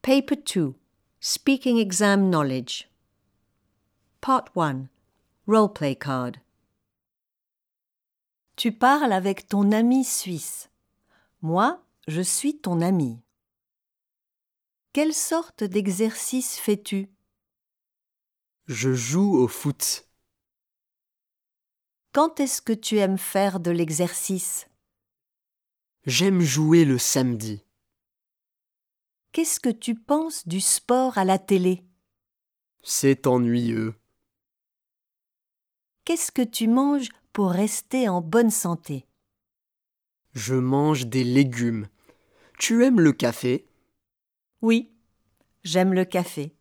Paper 2, Speaking Exam Knowledge. Part 1, Roleplay Card. Tu parles avec ton ami suisse. Moi, je suis ton ami. Quelle sorte d'exercice fais-tu? Je joue au foot. Quand est-ce que tu aimes faire de l'exercice? J'aime jouer le samedi. Qu'est-ce que tu penses du sport à la télé? C'est ennuyeux. Qu'est-ce que tu manges pour rester en bonne santé? Je mange des légumes. Tu aimes le café? Oui, j'aime le café.